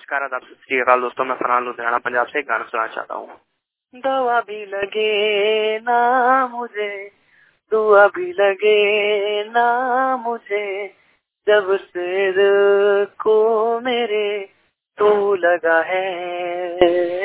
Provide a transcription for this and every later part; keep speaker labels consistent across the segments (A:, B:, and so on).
A: नमस्कार, आदाब, सत श्री अकाल दोस्तों। मैं फरहान लुधियाना पंजाब से एक गाना सुनाना चाहता हूँ। दवा भी लगे ना मुझे, दुआ भी लगे ना मुझे, जब से दिल को मेरे तू लगा है।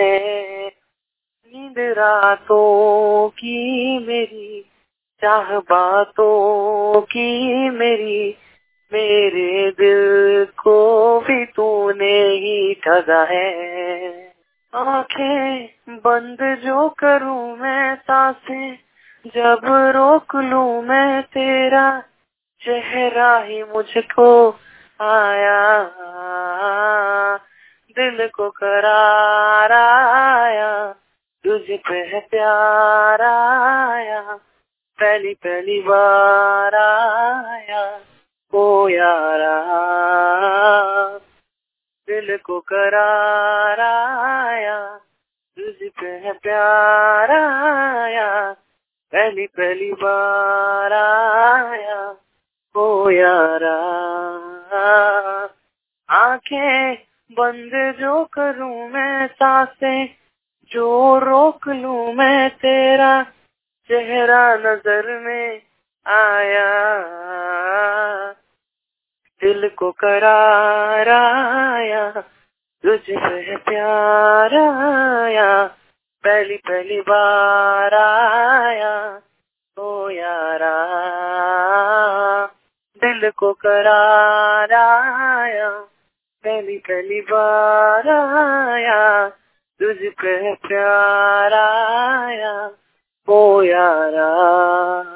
A: नींद रातों की मेरी, चाह बातों की मेरी, मेरे दिल को भी तूने ही ठगा है। आंखें बंद जो करूं मैं, सांसें जब रोक लूं मैं, तेरा चेहरा ही मुझको आया, दिल को करार आया, तुझ पे है प्यार आया, पहली पहली बार आया ओ यारा, दिल को करार आया, तुझ पे है प्यार आया, पहली पहली बार आया ओ यारा। आंखें बंद जो करूं मैं, सांसें जो रोक लूं मैं, तेरा चेहरा नजर में आया, दिल को करार आया, तुझ पे प्यार आया, पहली पहली बार आया ओ यारा, दिल को करार आया, पहली पहली बार आया, तुझ पे प्यार आया ओ यारा।